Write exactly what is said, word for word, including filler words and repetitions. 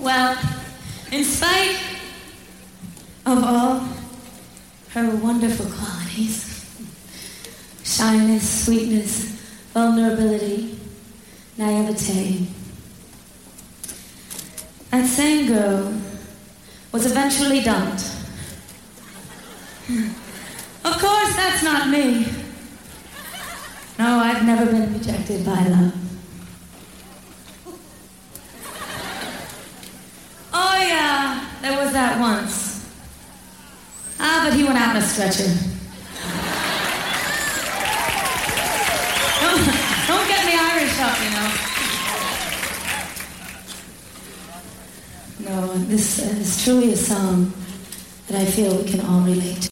Well, in spite of all her wonderful qualities, shyness, sweetness, vulnerability, naivete, that same girl was eventually dumped. Of course, that's not me. No, I've never been rejected by love. Oh yeah, there was that once. Ah, but he went out in a stretcher. Don't, don't get me Irish up, you know. No, this uh, is truly a song that I feel we can all relate to.